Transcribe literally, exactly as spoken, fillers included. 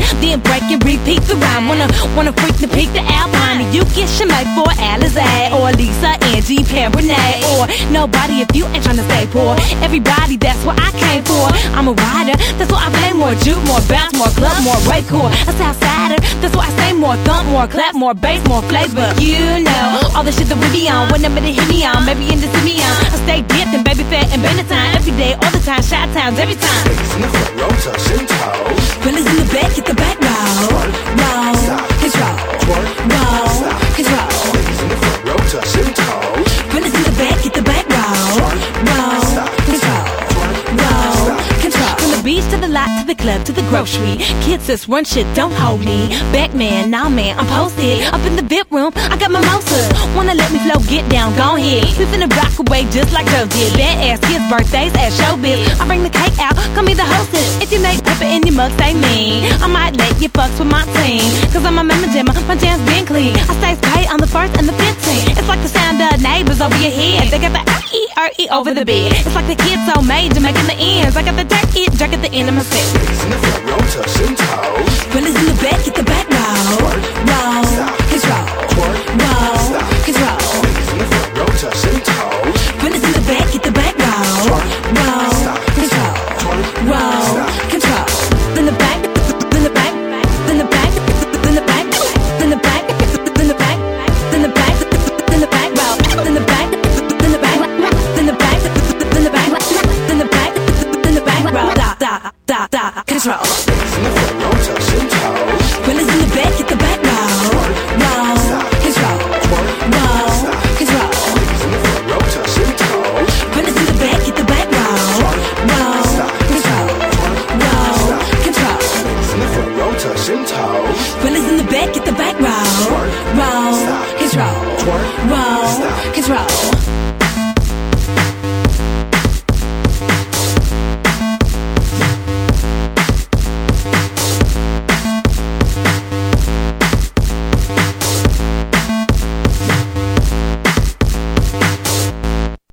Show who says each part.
Speaker 1: then break and repeat the rhyme. Wanna, wanna freak the peak the Alpine, and you get Shemay for Alizé, or Lisa, Angie, Perronay, or nobody if you ain't tryna stay poor. Everybody, that's what I came for. I'm a rider, that's why I play more juke, more bounce, more club, more raycore. A Southsider, that's why I say more thump, more clap, more bass, more flavor. You know, all the shit that we be on, whenever they hit me on, maybe in the city on. I stay dipped and baby fat and bend time, every day, all the time, shot times, every time.
Speaker 2: Ladies in the front row, touching toes.
Speaker 1: Fellas in the back, hit the back row. Roll, control, roll, control.
Speaker 2: Ladies in the front row, touching toes.
Speaker 1: Fellas in the back, hit the back row. Roll, control, roll, control. From the beach to the lot to the club to the grocery, kids just run shit, don't hold me back, man. Nah, man, I'm posted up in the V I P room. I got mimosas, wanna let me flow, get down, go ahead. We finna rock away just like Joe did. Badass kids, birthdays, ass showbiz. I bring the cake out, call me the hostess. If you make pepper in your mug, say me. I might let you fucks with my team, cause I'm a member jammer, my jam's been clean. I stay paid on the first and the fifteenth. It's like the sound of neighbors over your head. They got the R E R E over the bed. It's like the kids so major making the ends. I got the dirt, it jerk at the end of my set.
Speaker 2: Ladies in the front row, touching toes.